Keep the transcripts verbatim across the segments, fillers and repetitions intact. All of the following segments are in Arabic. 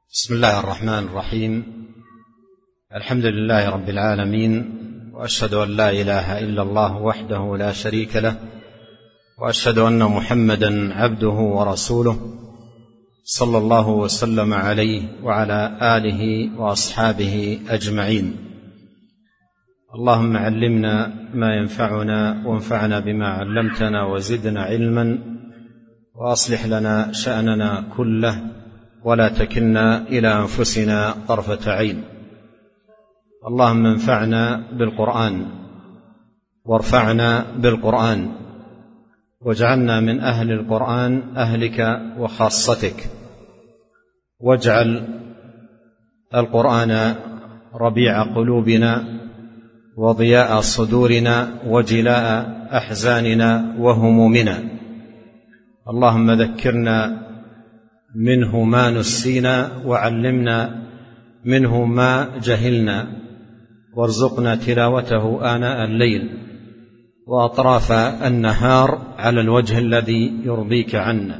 بسم الله الرحمن الرحيم. الحمد لله رب العالمين، وأشهد أن لا إله إلا الله وحده لا شريك له، وأشهد أن محمدا عبده ورسوله صلى الله وسلم عليه وعلى آله وأصحابه أجمعين. اللهم علمنا ما ينفعنا وانفعنا بما علمتنا وزدنا علما، وأصلح لنا شأننا كله ولا تكلنا إلى أنفسنا طرفة عين. اللهم انفعنا بالقرآن وارفعنا بالقرآن، واجعلنا من أهل القرآن أهلك وخاصتك، واجعل القرآن ربيع قلوبنا وضياء صدورنا وجلاء أحزاننا وهمومنا. اللهم ذكرنا منه ما نسينا، وعلمنا منه ما جهلنا، وارزقنا تلاوته آناء الليل وأطراف النهار على الوجه الذي يرضيك عنا.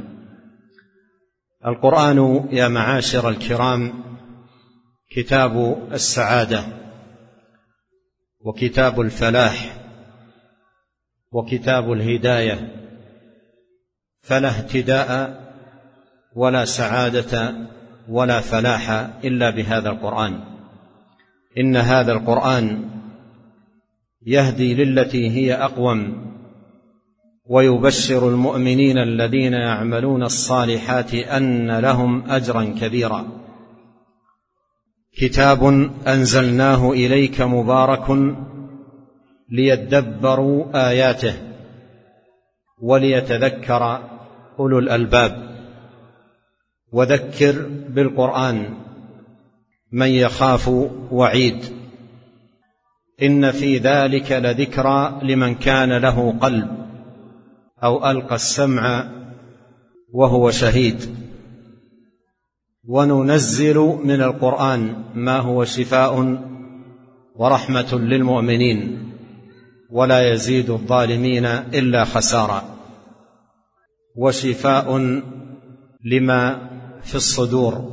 القرآن يا معاشر الكرام كتاب السعادة، وكتاب الفلاح، وكتاب الهداية، فلا اهتداء ولا سعادة ولا فلاح إلا بهذا القرآن. إن هذا القرآن يهدي للتي هي أقوم، ويبشر المؤمنين الذين يعملون الصالحات أن لهم أجرا كبيرا. كتاب أنزلناه إليك مبارك ليدبروا آياته وليتذكر أولو الألباب. وذكر بالقرآن من يخاف وعيد، إن في ذلك لذكرى لمن كان له قلب أو ألقى السمع وهو شهيد. وننزل من القرآن ما هو شفاء ورحمة للمؤمنين، ولا يزيد الظالمين إلا خسارا، وشفاء لما في الصدور.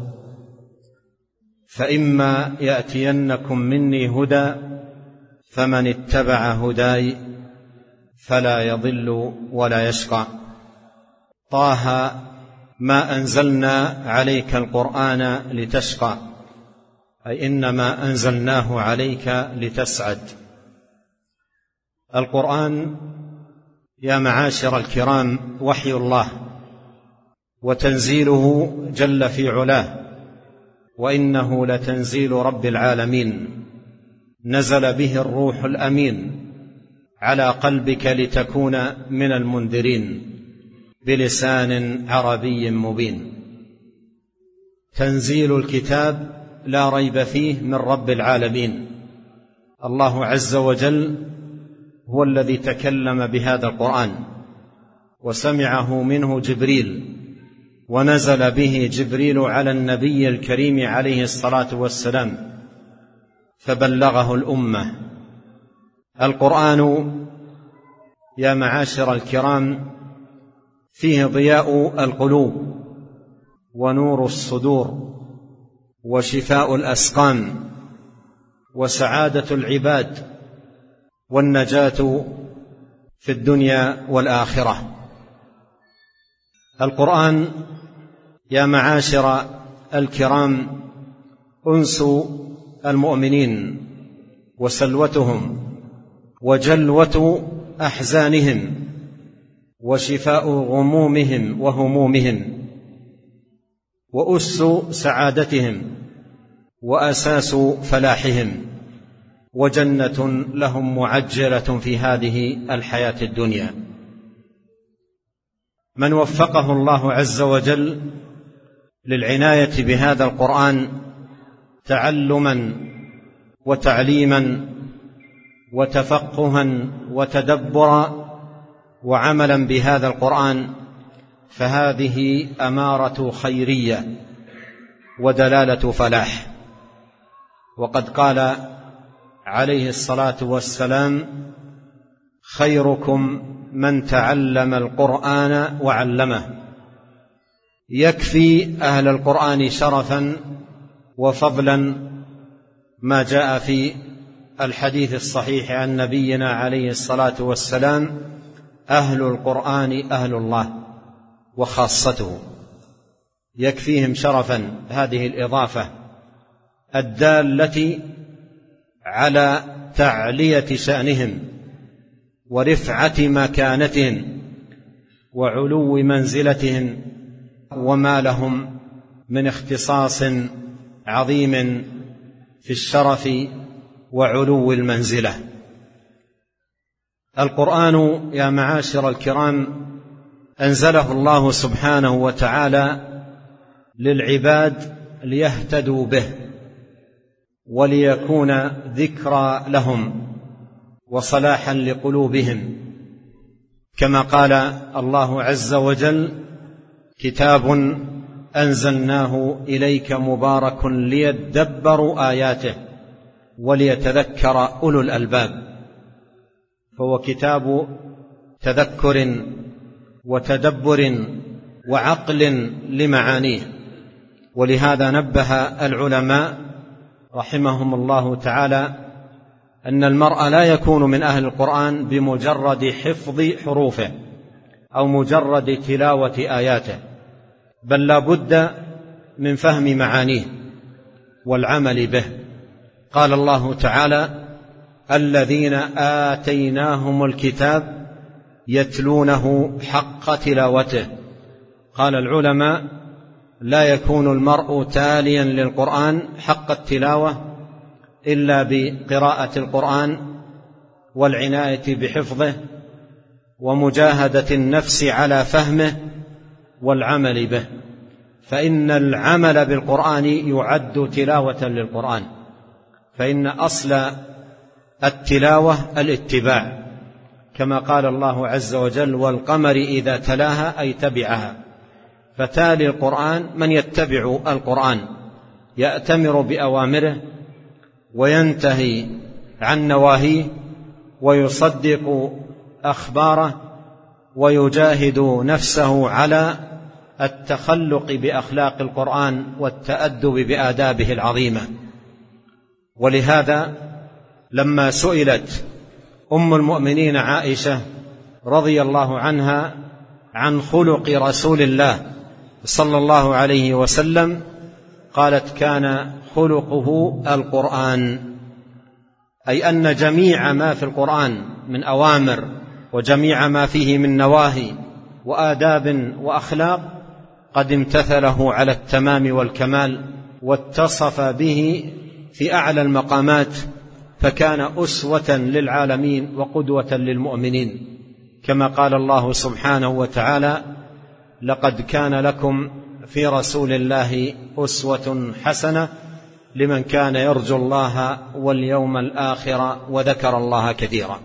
فإما يأتينكم مني هدى فمن اتبع هداي فلا يضل ولا يشقى. طه ما أنزلنا عليك القرآن لتشقى، أي إنما أنزلناه عليك لتسعد. القرآن يا معاشر الكرام وحي الله وتنزيله جل في علاه، وإنه لتنزيل رب العالمين، نزل به الروح الأمين على قلبك لتكون من المنذرين بلسان عربي مبين. تنزيل الكتاب لا ريب فيه من رب العالمين. الله عز وجل هو الذي تكلم بهذا القرآن، وسمعه منه جبريل، ونزل به جبريل على النبي الكريم عليه الصلاة والسلام فبلغه الأمة. القرآن يا معاشر الكرام فيه ضياء القلوب ونور الصدور وشفاء الأسقام وسعادة العباد والنجاة في الدنيا والآخرة. القرآن يا معاشر الكرام أنس المؤمنين وسلوتهم وجلوة أحزانهم وشفاء غمومهم وهمومهم، وأس سعادتهم وأساس فلاحهم، وجنة لهم معجلة في هذه الحياة الدنيا. من وفقه الله عز وجل للعناية بهذا القرآن تعلما وتعليما وتفقها وتدبرا وعملا بهذا القرآن، فهذه أمارة خيرية ودلالة فلاح. وقد قال عليه الصلاة والسلام: خيركم من تعلم القرآن وعلمه. يكفي أهل القرآن شرفا وفضلا ما جاء في الحديث الصحيح عن نبينا عليه الصلاة والسلام: أهل القرآن أهل الله وخاصته. يكفيهم شرفا هذه الإضافة الدالة على تعلية شأنهم ورفعة مكانتهم وعلو منزلتهم، وما لهم من اختصاص عظيم في الشرف وعلو المنزلة. القرآن يا معاشر الكرام أنزله الله سبحانه وتعالى للعباد ليهتدوا به وليكون ذكرى لهم وصلاحا لقلوبهم، كما قال الله عز وجل: كتاب أنزلناه إليك مبارك ليدبروا آياته وليتذكر أولو الألباب. فهو كتاب تذكر وتدبر وعقل لمعانيه. ولهذا نبه العلماء رحمهم الله تعالى أن المرء لا يكون من أهل القرآن بمجرد حفظ حروفه أو مجرد تلاوة آياته، بل لا بد من فهم معانيه والعمل به. قال الله تعالى: الذين آتيناهم الكتاب يتلونه حق تلاوته. قال العلماء: لا يكون المرء تاليا للقرآن حق التلاوة إلا بقراءة القرآن والعناية بحفظه ومجاهدة النفس على فهمه والعمل به، فإن العمل بالقرآن يعد تلاوة للقرآن، فإن أصل التلاوة الاتباع، كما قال الله عز وجل: والقمر إذا تلاها أي تبعها. فتالي القرآن من يتبع القرآن يأتمر بأوامره وينتهي عن نواهيه ويصدق أخباره ويجاهد نفسه على التخلق بأخلاق القرآن والتأدب بآدابه العظيمة. ولهذا لما سئلت أم المؤمنين عائشة رضي الله عنها عن خلق رسول الله صلى الله عليه وسلم قالت: كان خلقه القرآن، أي أن جميع ما في القرآن من أوامر وجميع ما فيه من نواهي وآداب وأخلاق قد امتثله على التمام والكمال واتصف به في أعلى المقامات، فكان أسوة للعالمين وقدوة للمؤمنين، كما قال الله سبحانه وتعالى: لقد كان لكم في رسول الله أسوة حسنة لمن كان يرجو الله واليوم الآخر وذكر الله كثيرا.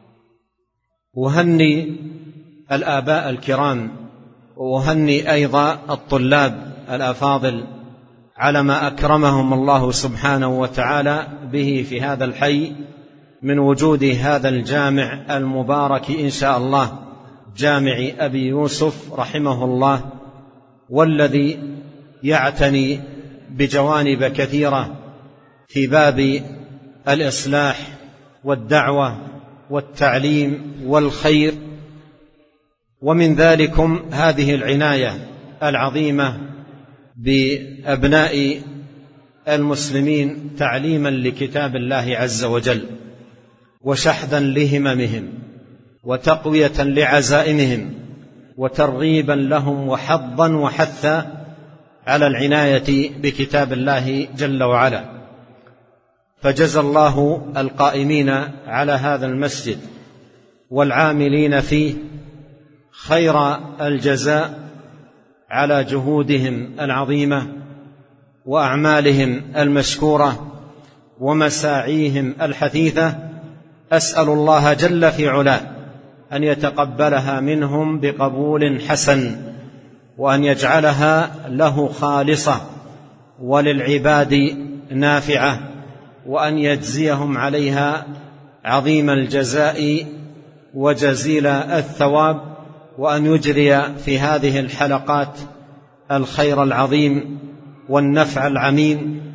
وهني الآباء الكرام وهني أيضا الطلاب الأفاضل على ما أكرمهم الله سبحانه وتعالى به في هذا الحي من وجود هذا الجامع المبارك إن شاء الله، جامع أبي يوسف رحمه الله، والذي يعتني بجوانب كثيرة في باب الإصلاح والدعوة والتعليم والخير، ومن ذلكم هذه العناية العظيمة بأبناء المسلمين تعليما لكتاب الله عز وجل وشحذا لهممهم وتقوية لعزائمهم وترغيبا لهم وحظا وحثا على العناية بكتاب الله جل وعلا. فجزى الله القائمين على هذا المسجد والعاملين فيه خير الجزاء على جهودهم العظيمة وأعمالهم المشكورة ومساعيهم الحثيثة. أسأل الله جل في علاه أن يتقبلها منهم بقبول حسن، وأن يجعلها له خالصة وللعباد نافعة، وأن يجزيهم عليها عظيم الجزاء وجزيل الثواب، وأن يجري في هذه الحلقات الخير العظيم والنفع العميم،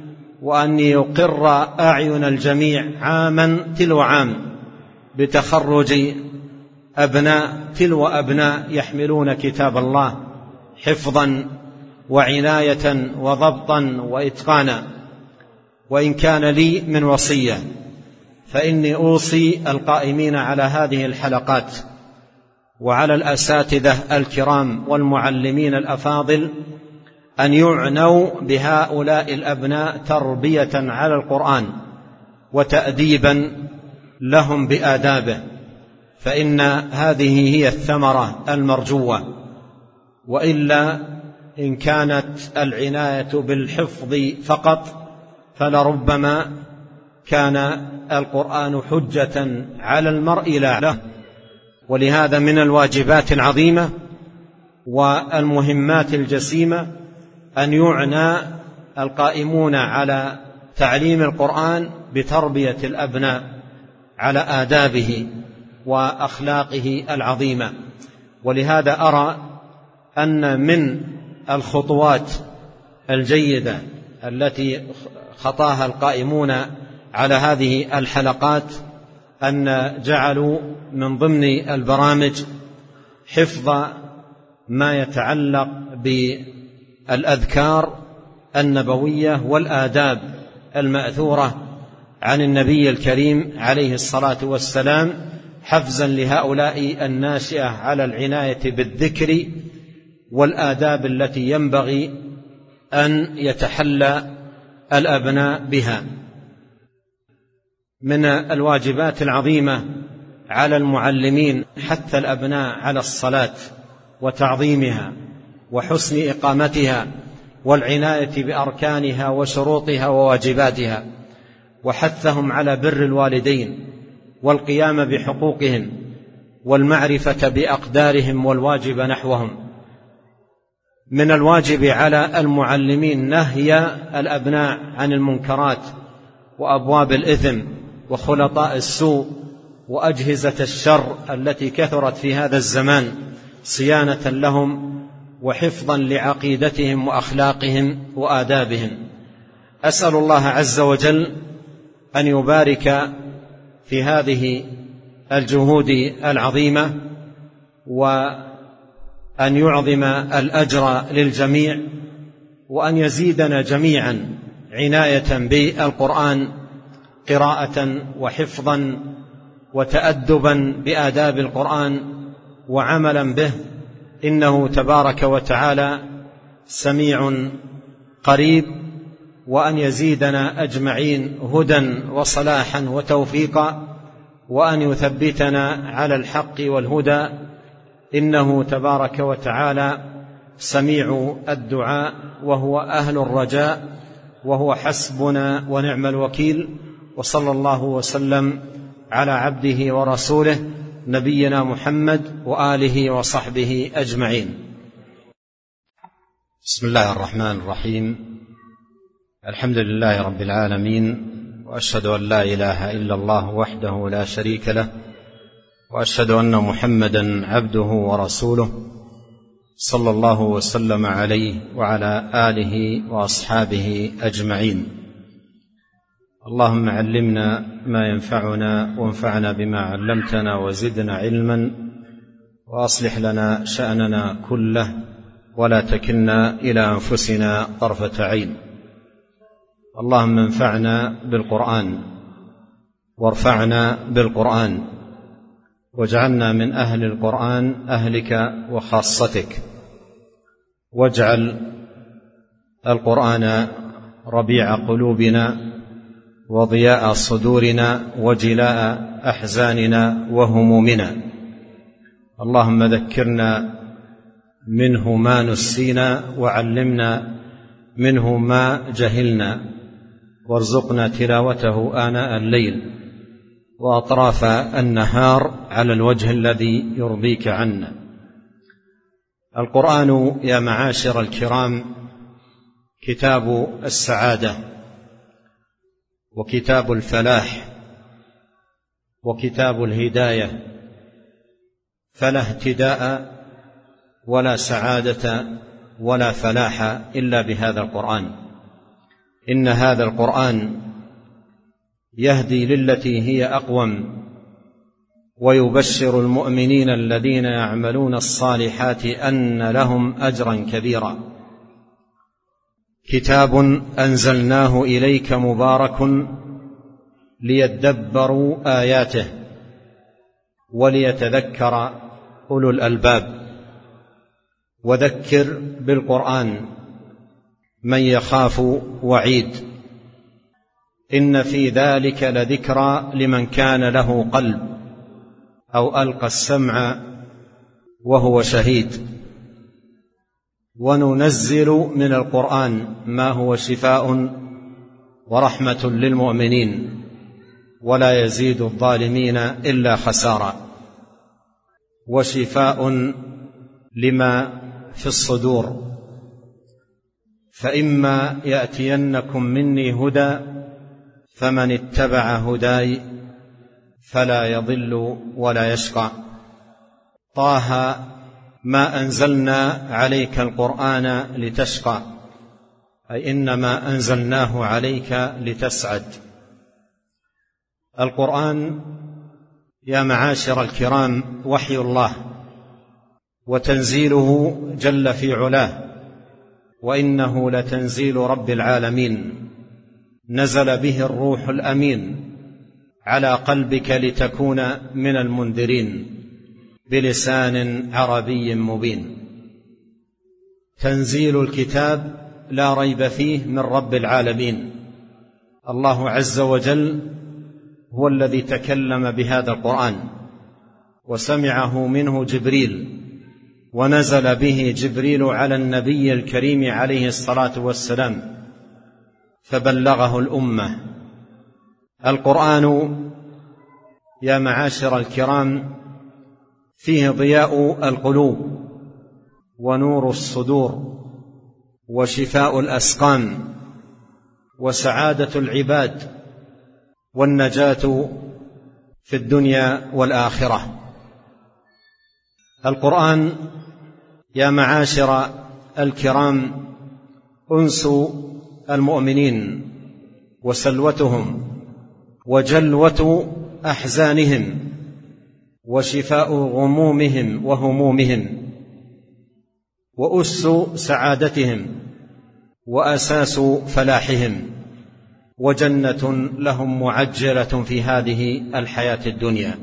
وأن يقر أعين الجميع عاما تلو عام بتخرج أبناء تلو أبناء يحملون كتاب الله حفظا وعناية وضبطا وإتقانا. وإن كان لي من وصية فإني أوصي القائمين على هذه الحلقات وعلى الأساتذة الكرام والمعلمين الأفاضل أن يعنوا بهؤلاء الأبناء تربية على القرآن وتأديبا لهم بآدابه، فإن هذه هي الثمرة المرجوة. وإلا إن كانت العناية بالحفظ فقط فلربما كان القرآن حجة على المرء لا له. ولهذا من الواجبات العظيمة والمهمات الجسيمة أن يعنى القائمون على تعليم القرآن بتربية الأبناء على آدابه وأخلاقه العظيمة. ولهذا أرى أن من الخطوات الجيدة التي خطاها القائمون على هذه الحلقات أن جعلوا من ضمن البرامج حفظ ما يتعلق بالأذكار النبوية والآداب المأثورة عن النبي الكريم عليه الصلاة والسلام، حفزا لهؤلاء الناشئة على العناية بالذكر والآداب التي ينبغي أن يتحلى الأبناء بها. من الواجبات العظيمة على المعلمين حث الأبناء على الصلاة وتعظيمها وحسن إقامتها والعناية بأركانها وشروطها وواجباتها، وحثهم على بر الوالدين والقيام بحقوقهم والمعرفة بأقدارهم والواجب نحوهم. من الواجب على المعلمين نهي الأبناء عن المنكرات وأبواب الإثم وخلطاء السوء وأجهزة الشر التي كثرت في هذا الزمان، صيانة لهم وحفظا لعقيدتهم وأخلاقهم وآدابهم. أسأل الله عز وجل أن يبارك في هذه الجهود العظيمة وأن يعظم الأجر للجميع، وأن يزيدنا جميعا عناية بالقرآن قراءة وحفظا وتأدبا بآداب القرآن وعملا به، إنه تبارك وتعالى سميع قريب. وأن يزيدنا أجمعين هدى وصلاحا وتوفيقا، وأن يثبتنا على الحق والهدى، إنه تبارك وتعالى سميع الدعاء وهو أهل الرجاء وهو حسبنا ونعم الوكيل. وصلى الله وسلم على عبده ورسوله نبينا محمد وآله وصحبه أجمعين. بسم الله الرحمن الرحيم. الحمد لله رب العالمين، وأشهد أن لا إله إلا الله وحده لا شريك له، وأشهد أن محمدا عبده ورسوله صلى الله وسلم عليه وعلى آله وأصحابه أجمعين. اللهم علمنا ما ينفعنا وانفعنا بما علمتنا وزدنا علما، وأصلح لنا شأننا كله ولا تكلنا إلى أنفسنا طرفة عين. اللهم انفعنا بالقرآن وارفعنا بالقرآن، واجعلنا من أهل القرآن أهلك وخاصتك، واجعل القرآن ربيع قلوبنا وضياء صدورنا وجلاء أحزاننا وهمومنا. اللهم ذكرنا منه ما نسينا، وعلمنا منه ما جهلنا، وارزقنا تلاوته آناء الليل وأطراف النهار على الوجه الذي يرضيك عنا. القرآن يا معاشر الكرام كتاب السعادة وكتاب الفلاح وكتاب الهداية، فلا اهتداء ولا سعادة ولا فلاح إلا بهذا القرآن. إن هذا القرآن يهدي للتي هي أقوم ويبشر المؤمنين الذين يعملون الصالحات أن لهم أجرا كبيرا. كتاب أنزلناه إليك مبارك ليدبروا آياته وليتذكر أولو الألباب. وذكر بالقرآن من يخاف وعيد، إن في ذلك لذكرى لمن كان له قلب أو ألقى السمع وهو شهيد. وننزل من القرآن ما هو شفاء ورحمة للمؤمنين ولا يزيد الظالمين إلا خسارا، وشفاء لما في الصدور. فإما يأتينكم مني هدى فمن اتبع هداي فلا يضل ولا يشقى. طه ما أنزلنا عليك القرآن لتشقى، أي إنما أنزلناه عليك لتسعد. القرآن يا معاشر الكرام وحي الله وتنزيله جل في علاه، وإنه لتنزيل رب العالمين، نزل به الروح الأمين على قلبك لتكون من المنذرين بلسان عربي مبين. تنزيل الكتاب لا ريب فيه من رب العالمين. الله عز وجل هو الذي تكلم بهذا القرآن وسمعه منه جبريل، ونزل به جبريل على النبي الكريم عليه الصلاة والسلام فبلغه الأمة. القرآن يا معاشر الكرام فيه ضياء القلوب ونور الصدور وشفاء الأسقام وسعادة العباد والنجاة في الدنيا والآخرة. القرآن يا معاشر الكرام أنس المؤمنين وسلوتهم وجلوة أحزانهم وشفاء غمومهم وهمومهم وأس سعادتهم وأساس فلاحهم، وجنة لهم معجلة في هذه الحياة الدنيا.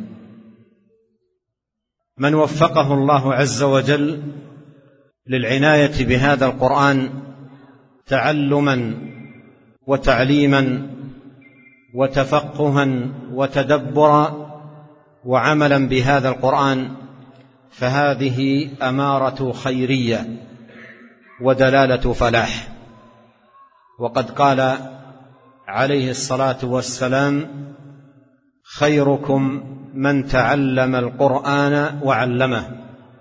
من وفقه الله عز وجل للعناية بهذا القرآن تعلما وتعليما وتفقها وتدبرا وعملا بهذا القرآن، فهذه أمارة خيرية ودلالة فلاح. وقد قال عليه الصلاة والسلام: خيركم من تعلم القرآن وعلمه.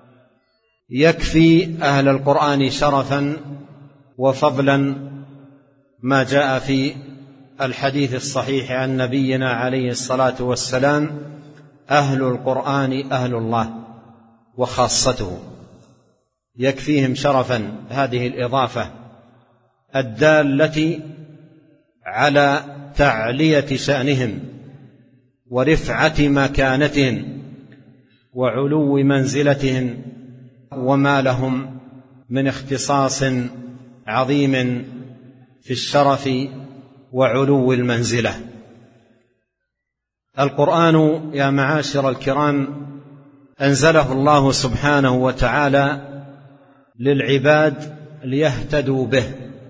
يكفي أهل القرآن شرفا وفضلا ما جاء في الحديث الصحيح عن نبينا عليه الصلاة والسلام: أهل القرآن أهل الله وخاصته. يكفيهم شرفا هذه الإضافة الدالة على تعلية شأنهم ورفعة مكانتهم وعلو منزلتهم، وما لهم من اختصاص عظيم في الشرف وعلو المنزلة. القرآن يا معاشر الكرام أنزله الله سبحانه وتعالى للعباد ليهتدوا به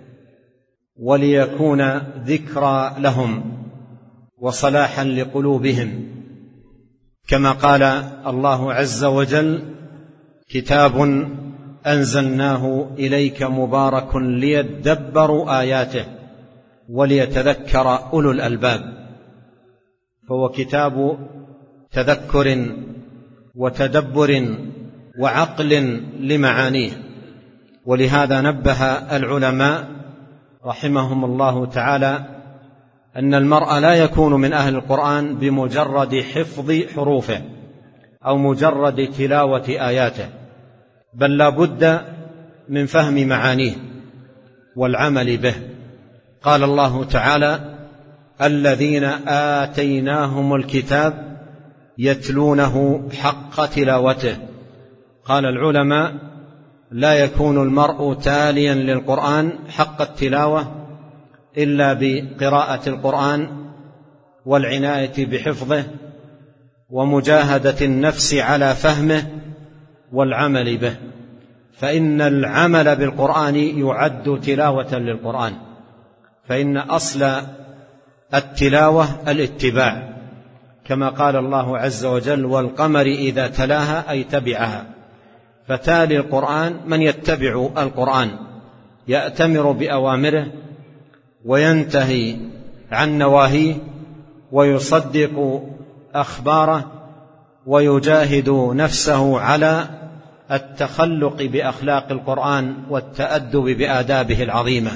وليكون ذكرى لهم وصلاحا لقلوبهم، كما قال الله عز وجل: كتاب أنزلناه إليك مبارك ليدبروا آياته وليتذكر أولو الألباب. فهو كتاب تذكر وتدبر وعقل لمعانيه. ولهذا نبه العلماء رحمهم الله تعالى أن المرء لا يكون من أهل القرآن بمجرد حفظ حروفه أو مجرد تلاوة آياته، بل لا بد من فهم معانيه والعمل به. قال الله تعالى: الذين آتيناهم الكتاب يتلونه حق تلاوته. قال العلماء: لا يكون المرء تاليا للقرآن حق التلاوة إلا بقراءة القرآن والعناية بحفظه ومجاهدة النفس على فهمه والعمل به، فإن العمل بالقرآن يعد تلاوة للقرآن، فإن أصل التلاوة الاتباع، كما قال الله عز وجل: والقمر إذا تلاها أي تبعها. فتالي القرآن من يتبع القرآن، يأتمر بأوامره وينتهي عن نواهيه ويصدق أخباره ويجاهد نفسه على التخلق بأخلاق القرآن والتأدب بآدابه العظيمة.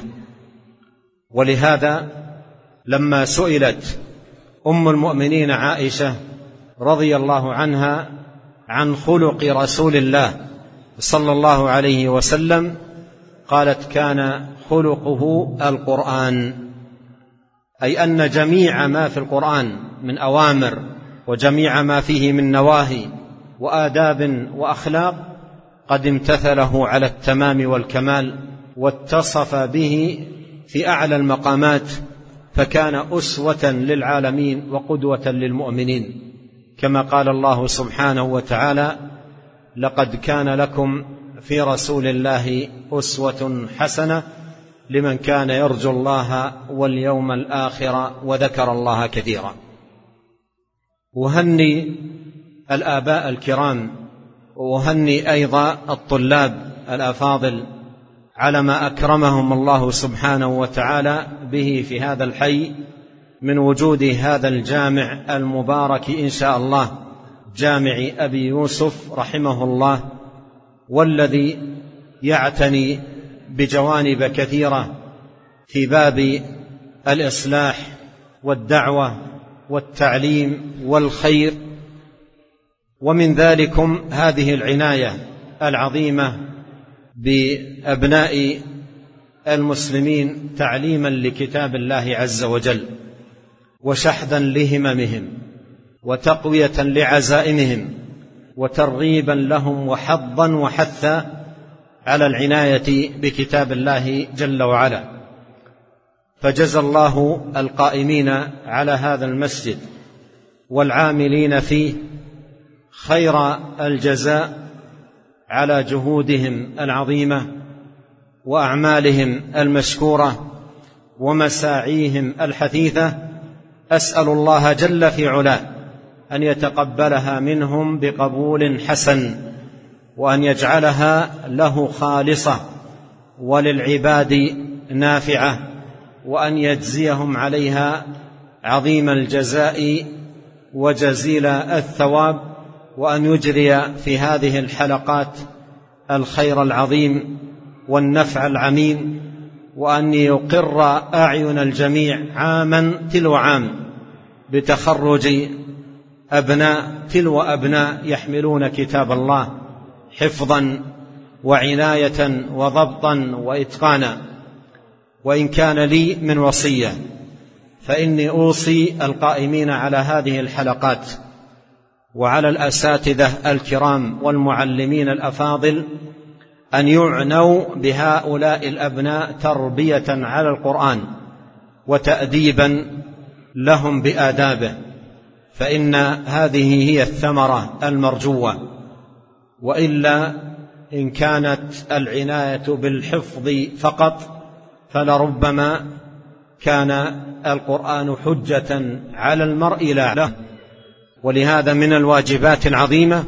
ولهذا لما سئلت أم المؤمنين عائشة رضي الله عنها عن خلق رسول الله صلى الله عليه وسلم، قالت: كان خلقه القرآن، أي أن جميع ما في القرآن من أوامر وجميع ما فيه من نواهي وآداب وأخلاق قد امتثله على التمام والكمال، واتصف به في أعلى المقامات، فكان أسوة للعالمين وقدوة للمؤمنين، كما قال الله سبحانه وتعالى: لقد كان لكم في رسول الله أسوة حسنة لمن كان يرجو الله واليوم الآخر وذكر الله كثيرا. وهني الآباء الكرام وهني أيضا الطلاب الأفاضل على ما أكرمهم الله سبحانه وتعالى به في هذا الحي من وجود هذا الجامع المبارك إن شاء الله، جامع أبي يوسف رحمه الله، والذي يعتني بجوانب كثيرة في باب الإصلاح والدعوة والتعليم والخير، ومن ذلكم هذه العناية العظيمة بأبناء المسلمين تعليما لكتاب الله عز وجل وشحذا لهممهم وتقوية لعزائمهم وترغيبا لهم وحظا وحثا على العناية بكتاب الله جل وعلا. فجزى الله القائمين على هذا المسجد والعاملين فيه خير الجزاء على جهودهم العظيمة وأعمالهم المشكورة ومساعيهم الحثيثة. أسأل الله جل في علاه أن يتقبلها منهم بقبول حسن، وأن يجعلها له خالصة وللعباد نافعة، وأن يجزيهم عليها عظيم الجزاء وجزيل الثواب، وأن يجري في هذه الحلقات الخير العظيم والنفع العميم، وأن يقر أعين الجميع عاما تلو عام بتخرج أبناء تلو أبناء يحملون كتاب الله حفظا وعناية وضبطا وإتقانا. وإن كان لي من وصية فإني أوصي القائمين على هذه الحلقات وعلى الأساتذة الكرام والمعلمين الأفاضل أن يعنوا بهؤلاء الأبناء تربية على القرآن وتأديبا لهم بآدابه، فإن هذه هي الثمرة المرجوة. وإلا إن كانت العناية بالحفظ فقط فلربما كان القرآن حجة على المرء لا له. ولهذا من الواجبات العظيمة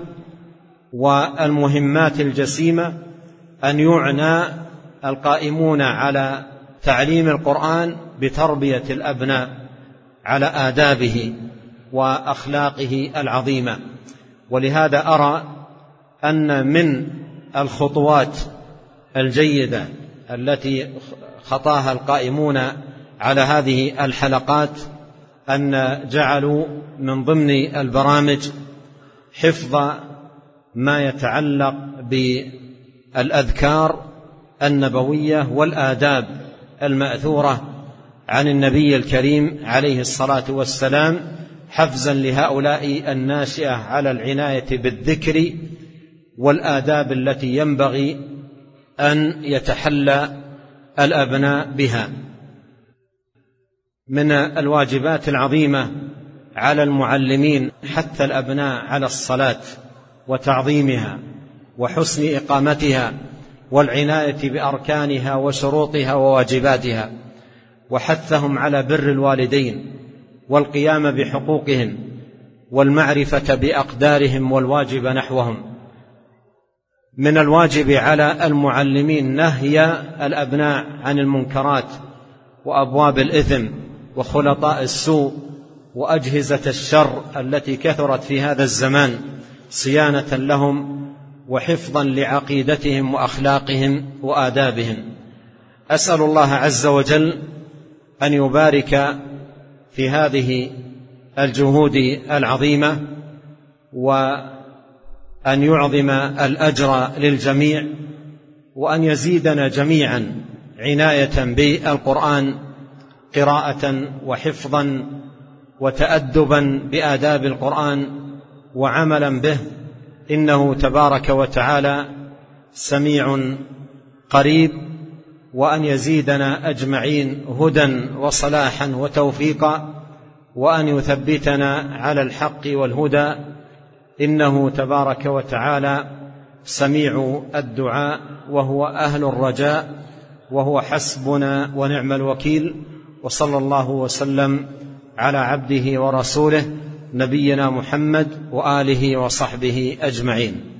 والمهمات الجسيمة أن يعنى القائمون على تعليم القرآن بتربية الأبناء على آدابه وأخلاقه العظيمة. ولهذا أرى أن من الخطوات الجيدة التي خطاها القائمون على هذه الحلقات أن جعلوا من ضمن البرامج حفظ ما يتعلق بالأذكار النبوية والآداب المأثورة عن النبي الكريم عليه الصلاة والسلام حفزا لهؤلاء الناشئة على العناية بالذكر والآداب التي ينبغي أن يتحلى الأبناء بها. من الواجبات العظيمة على المعلمين حث الأبناء على الصلاة وتعظيمها وحسن إقامتها والعناية بأركانها وشروطها وواجباتها، وحثهم على بر الوالدين والقيام بحقوقهم والمعرفة بأقدارهم والواجب نحوهم. من الواجب على المعلمين نهي الأبناء عن المنكرات وأبواب الإثم وخلطاء السوء وأجهزة الشر التي كثرت في هذا الزمان، صيانة لهم وحفظا لعقيدتهم وأخلاقهم وآدابهم. أسأل الله عز وجل أن يبارك في هذه الجهود العظيمة وأن يعظم الأجر للجميع، وأن يزيدنا جميعا عناية بالقرآن قراءة وحفظا وتأدبا بآداب القرآن وعملا به، إنه تبارك وتعالى سميع قريب، وأن يزيدنا أجمعين هدى وصلاحا وتوفيقا، وأن يثبتنا على الحق والهدى، إنه تبارك وتعالى سميع الدعاء وهو أهل الرجاء وهو حسبنا ونعم الوكيل. وصلى الله وسلم على عبده ورسوله نبينا محمد وآله وصحبه أجمعين.